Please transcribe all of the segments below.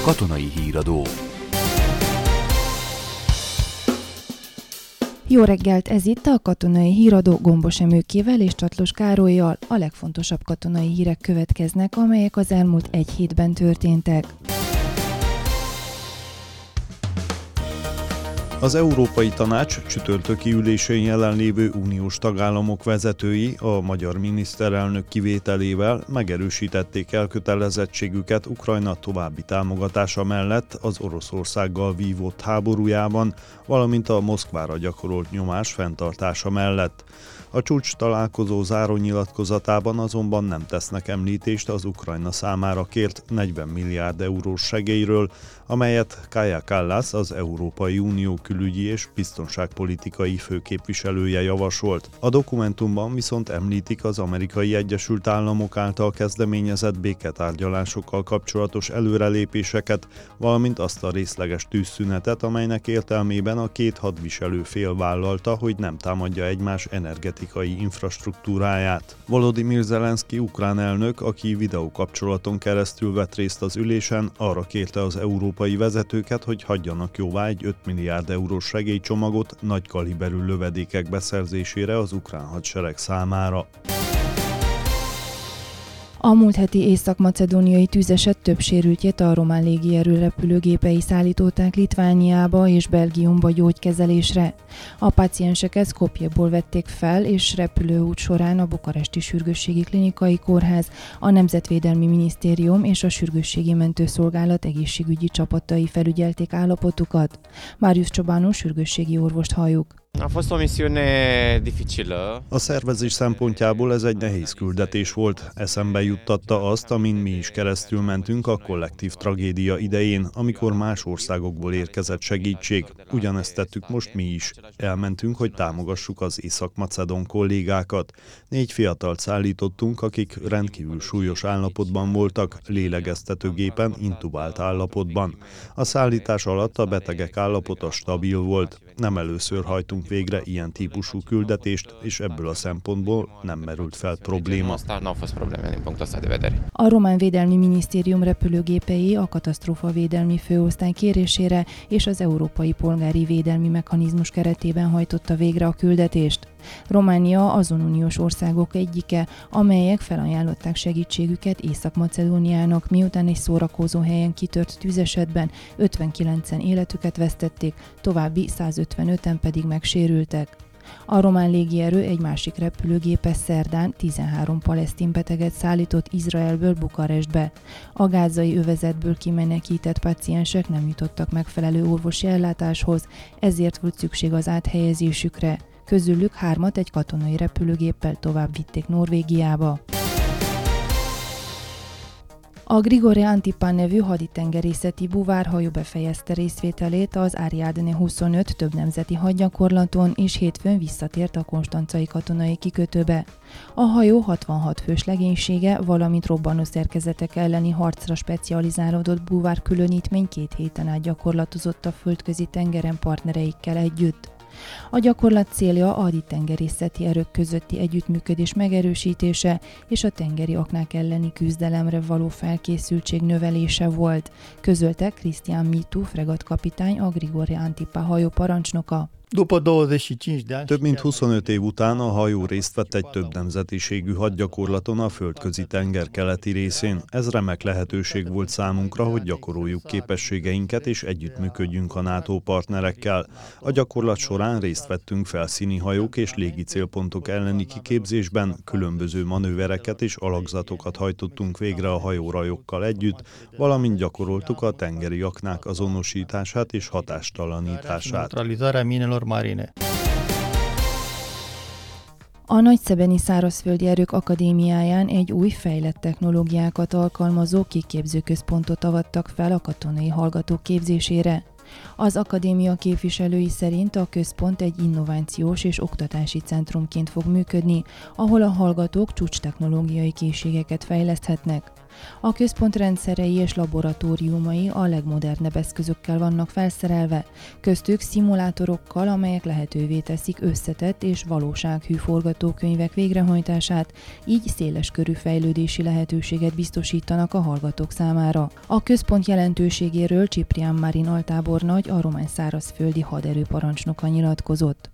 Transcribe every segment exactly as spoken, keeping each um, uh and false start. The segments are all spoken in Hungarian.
Katonai Híradó. Jó reggelt, ez itt a Katonai Híradó Gombos Emőkével és Csatlos Károllyal. A legfontosabb katonai hírek következnek, amelyek az elmúlt egy hétben történtek. Az Európai Tanács csütörtöki ülésén jelenlévő uniós tagállamok vezetői a magyar miniszterelnök kivételével megerősítették elkötelezettségüket Ukrajna további támogatása mellett az Oroszországgal vívott háborújában, valamint a Moszkvára gyakorolt nyomás fenntartása mellett. A csúcs találkozó zárónyilatkozatában azonban nem tesznek említést az Ukrajna számára kért negyven milliárd eurós segélyről, amelyet Kaja Kallas, az Európai Unió külügyi és biztonságpolitikai főképviselője javasolt. A dokumentumban viszont említik az Amerikai Egyesült Államok által kezdeményezett béketárgyalásokkal kapcsolatos előrelépéseket, valamint azt a részleges tűzszünetet, amelynek értelmében a két hadviselő fél vállalta, hogy nem támadja egymás energetikai infrastruktúráját. Volodymyr Zelenszky ukrán elnök, aki videókapcsolaton keresztül vett részt az ülésen, arra kérte az európai vezetőket, hogy hagyjanak jóvá egy öt milliárd eurós segélycsomagot nagy kaliberű lövedékek beszerzésére az ukrán hadsereg számára. A múlt heti észak-macedóniai tűzeset több sérültjét a román légierő repülőgépei szállították Litvániába és Belgiumba gyógykezelésre. A pácienseket Skopjeból vették fel, és repülőút során a bukaresti sürgősségi klinikai kórház, a Nemzetvédelmi Minisztérium és a Sürgősségi Mentőszolgálat egészségügyi csapatai felügyelték állapotukat. Marius Csobánó sürgősségi orvost halljuk. A fost o misiune dificilă. A szervezés szempontjából ez egy nehéz küldetés volt. Eszembe juttatta azt, amin mi is keresztül mentünk a kollektív tragédia idején, amikor más országokból érkezett segítség. Ugyanezt tettük most mi is. Elmentünk, hogy támogassuk az észak-macedón kollégákat. Négy fiatalt szállítottunk, akik rendkívül súlyos állapotban voltak, lélegeztetőgépen intubált állapotban. A szállítás alatt a betegek állapota stabil volt. Nem először hajtunk végre ilyen típusú küldetést, és ebből a szempontból nem merült fel probléma. A Román Védelmi Minisztérium repülőgépei a katasztrófavédelmi főosztály kérésére és az Európai Polgári Védelmi Mechanizmus keretében hajtotta végre a küldetést. Románia azon uniós országok egyike, amelyek felajánlották segítségüket Észak-Macedóniának, miután egy szórakozó helyen kitört tűzesetben ötvenkilencen életüket vesztették, további százötvenöten pedig megsérültek. A román légierő egy másik repülőgépe szerdán tizenhárom palesztin beteget szállított Izraelből Bukarestbe. A gázai övezetből kimenekített páciensek nem jutottak megfelelő orvosi ellátáshoz, ezért volt szükség az áthelyezésükre. Közülük hármat egy katonai repülőgéppel tovább vitték Norvégiába. A Grigore Antipán nevű haditengerészeti búvárhajó befejezte részvételét az Ariadne huszonöt több nemzeti hadgyakorlaton, és hétfőn visszatért a konstancai katonai kikötőbe. A hajó hatvanhat fős legénysége, valamint robbanó szerkezetek elleni harcra specializálódott búvárkülönítmény két héten át gyakorlatozott a földközi tengeren partnereikkel együtt. A gyakorlat célja a haditengerészeti erők közötti együttműködés megerősítése és a tengeri aknák elleni küzdelemre való felkészültség növelése volt, közölte Cristian Mitu fregattkapitány, a Grigore Antipán hajó parancsnoka. Több mint huszonöt év után a hajó részt vett egy több nemzetiségű hadgyakorlaton a földközi tenger keleti részén. Ez remek lehetőség volt számunkra, hogy gyakoroljuk képességeinket és együttműködjünk a NATO partnerekkel. A gyakorlat során részt vettünk felszíni hajók és légi célpontok elleni kiképzésben, különböző manővereket és alakzatokat hajtottunk végre a hajórajokkal együtt, valamint gyakoroltuk a tengeri aknák azonosítását és hatástalanítását. Marine. A Nagyszebeni Szárazföldi Erők Akadémiáján egy új fejlett technológiákat alkalmazó kiképzőközpontot avattak fel a katonai hallgatók képzésére. Az akadémia képviselői szerint a központ egy innovációs és oktatási centrumként fog működni, ahol a hallgatók csúcstechnológiai készségeket fejleszthetnek. A központ rendszerei és laboratóriumai a legmodernebb eszközökkel vannak felszerelve, köztük szimulátorokkal, amelyek lehetővé teszik összetett és valósághű forgatókönyvek végrehajtását, így széles körű fejlődési lehetőséget biztosítanak a hallgatók számára. A központ jelentőségéről Ciprian Marin altábornagy, a román szárazföldi haderőparancsnoka nyilatkozott.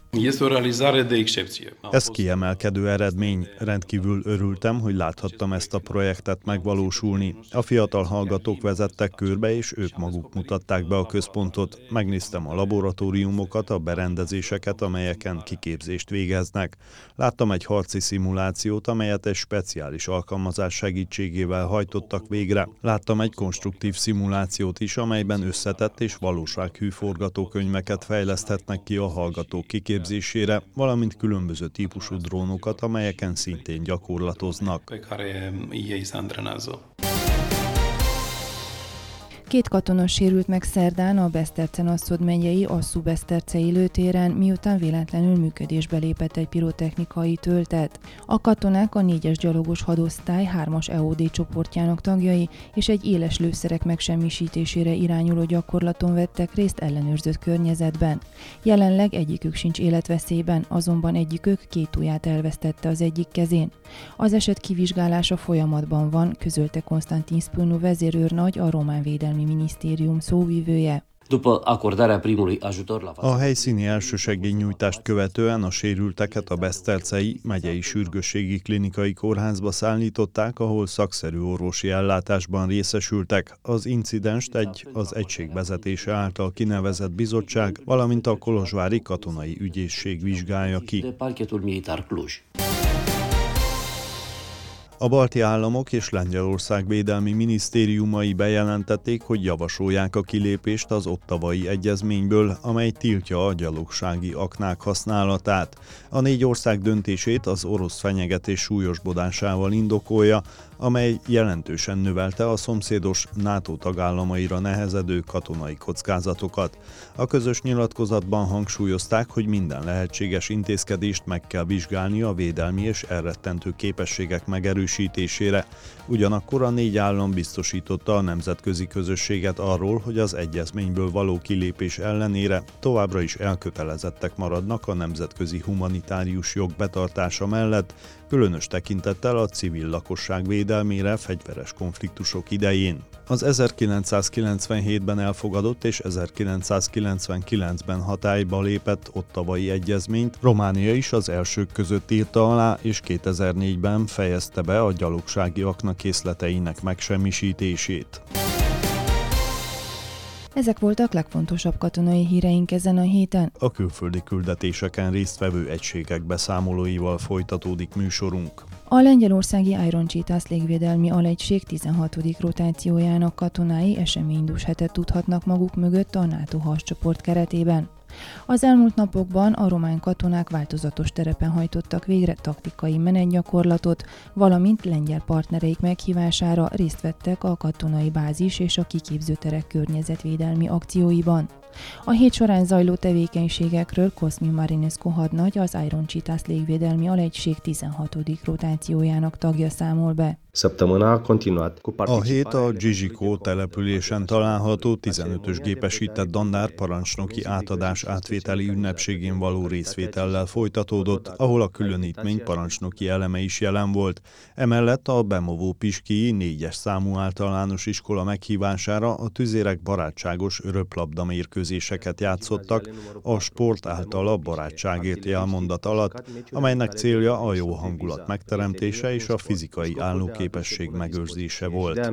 Ez kiemelkedő eredmény. Rendkívül örültem, hogy láthattam ezt a projektet megvalósulni. A fiatal hallgatók vezettek körbe, és ők maguk mutatták be a központot. Megnéztem a laboratóriumokat, a berendezéseket, amelyeken kiképzést végeznek. Láttam egy harci szimulációt, amelyet egy speciális alkalmazás segítségével hajtottak végre. Láttam egy konstruktív szimulációt is, amelyben összetett és valósághű forgatókönyveket fejleszthetnek ki a hallgatók kiképzésére, valamint különböző típusú drónokat, amelyeken szintén gyakorlatoznak. Két katona sérült meg szerdán a Beszterce-Naszód megyei Asszú-Besztercei lőtéren, miután véletlenül működésbe lépett egy pirotechnikai töltet. A katonák a négyes gyalogos hadosztály hármas E O D csoportjának tagjai, és egy éles lőszerek megsemmisítésére irányuló gyakorlaton vettek részt ellenőrzött környezetben. Jelenleg egyikük sincs életveszélyben, azonban egyikük két ujját elvesztette az egyik kezén. Az eset kivizsgálása folyamatban van, közölte Konstantin Spânu vezérőrnagy, a román védelmi minisztérium szóvivője. A helyszíni elsősegélynyújtást követően a sérülteket a Besztercei megyei sürgősségi klinikai kórházba szállították, ahol szakszerű orvosi ellátásban részesültek. Az incidenst egy az egység vezetése által kinevezett bizottság, valamint a kolozsvári katonai ügyészség vizsgálja ki. A balti államok és Lengyelország védelmi minisztériumai bejelentették, hogy javasolják a kilépést az ottavai egyezményből, amely tiltja a gyalogsági aknák használatát. A négy ország döntését az orosz fenyegetés súlyosbodásával indokolja, amely jelentősen növelte a szomszédos NATO tagállamaira nehezedő katonai kockázatokat. A közös nyilatkozatban hangsúlyozták, hogy minden lehetséges intézkedést meg kell vizsgálni a védelmi és elrettentő képességek megerősítésére. Ugyanakkor a négy állam biztosította a nemzetközi közösséget arról, hogy az egyezményből való kilépés ellenére továbbra is elkötelezettek maradnak a nemzetközi humanitárius jog betartása mellett, különös tekintettel a civil lakosság védelmére fegyveres konfliktusok idején. Az ezerkilencszázkilencvenhétben elfogadott és ezerkilencszázkilencvenkilencben hatályba lépett ottavai egyezményt Románia is az elsők között írta alá, és kétezer-négyben fejezte be a gyalogsági akna készleteinek megsemmisítését. Ezek voltak legfontosabb katonai híreink ezen a héten. A külföldi küldetéseken résztvevő egységek beszámolóival folytatódik műsorunk. A lengyelországi Iron Cheetahs légvédelmi alegység tizenhatodik rotációjának katonái eseménydús hetet tudhatnak maguk mögött a NATO harccsoport keretében. Az elmúlt napokban a román katonák változatos terepen hajtottak végre taktikai menetgyakorlatot, valamint lengyel partnereik meghívására részt vettek a katonai bázis és a kiképzőterek környezetvédelmi akcióiban. A hét során zajló tevékenységekről Cosmin Marinescu hadnagy, az Iron Cheetahs légvédelmi alegység tizenhatodik rotációjának tagja számol be. A hét a Gizsikó településen található tizenötös gépesített dandár parancsnoki átadás átvételi ünnepségén való részvétellel folytatódott, ahol a különítmény parancsnoki eleme is jelen volt. Emellett a Bemovó Piskii négyes számú általános iskola meghívására a tüzérek barátságos röplabda mérkőzéseket játszottak a sport által a barátságért jelmondat alatt, amelynek célja a jó hangulat megteremtése és a fizikai állóképesség megőrzése volt.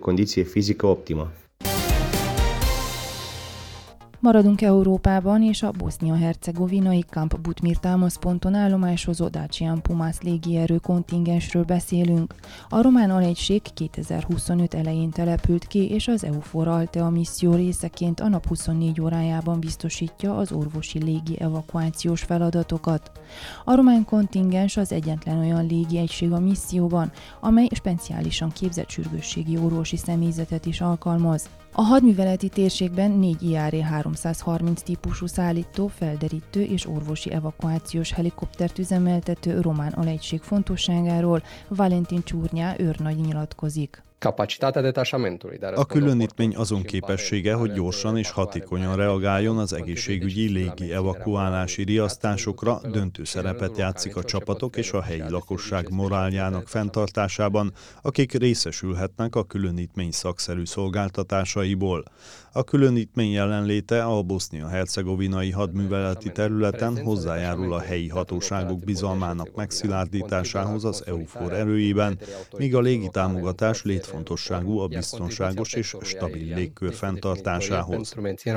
Maradunk Európában, és a bosznia-hercegovinai Camp Butmir támaszponton állomásozó Dacian Pumas légierő kontingensről beszélünk. A román alegység kétezer-huszonöt elején települt ki, és az EUFOR Althea misszió részeként a nap huszonnégy órájában biztosítja az orvosi légi evakuációs feladatokat. A román kontingens az egyetlen olyan légi egység a misszióban, amely speciálisan képzett sürgősségi orvosi személyzetet is alkalmaz. A hadműveleti térségben négy I R E háromszázharminc típusú szállító, felderítő és orvosi evakuációs helikoptert üzemeltető román alegység fontosságáról Valentin Csurnyá őrnagy nyilatkozik. A különítmény azon képessége, hogy gyorsan és hatékonyan reagáljon az egészségügyi légi evakuálási riasztásokra, döntő szerepet játszik a csapatok és a helyi lakosság moráljának fenntartásában, akik részesülhetnek a különítmény szakszerű szolgáltatásaiból. A különítmény jelenléte a bosznia-hercegovinai hadműveleti területen hozzájárul a helyi hatóságok bizalmának megszilárdításához az EUFOR erőiben, míg a légitámogatás létfontosságú a biztonságos és stabil légkör fenntartásához.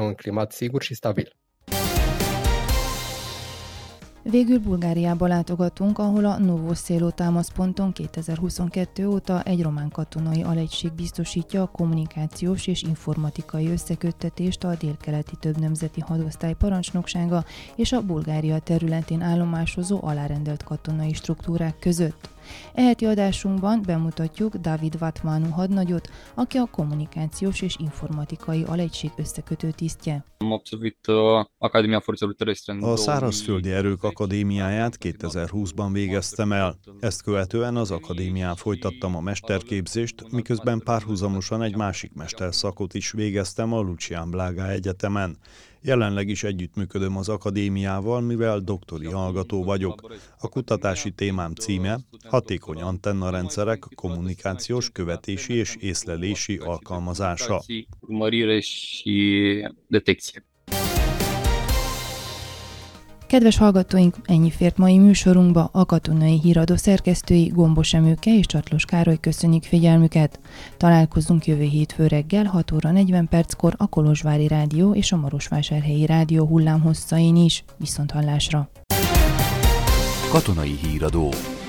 Végül Bulgáriába látogatunk, ahol a Novosselo támaszponton kétezer-huszonkettő óta egy román katonai alegység biztosítja a kommunikációs és informatikai összeköttetést a délkeleti többnemzeti hadosztály parancsnoksága és a Bulgária területén állomásozó alárendelt katonai struktúrák között. E heti adásunkban bemutatjuk David Vatmanu hadnagyot, aki a kommunikációs és informatikai alegység összekötő tisztje. A Szárazföldi Erők Akadémiáját kétezer-húszban végeztem el. Ezt követően az akadémián folytattam a mesterképzést, miközben párhuzamosan egy másik mesterszakot is végeztem a Lucian Blaga Egyetemen. Jelenleg is együttműködöm az akadémiával, mivel doktori hallgató vagyok. A kutatási témám címe hatékony antennarendszerek kommunikációs, követési és észlelési alkalmazása. Kedves hallgatóink, ennyi fért mai műsorunkba. A Katonai Híradó szerkesztői Gombos Emőke és Csatlos Károly köszönjük figyelmüket. Találkozunk jövő hétfő reggel hat óra negyven perckor a Kolozsvári Rádió és a Marosvásárhelyi Rádió hullámhosszain is. Viszonthallásra! Katonai Híradó.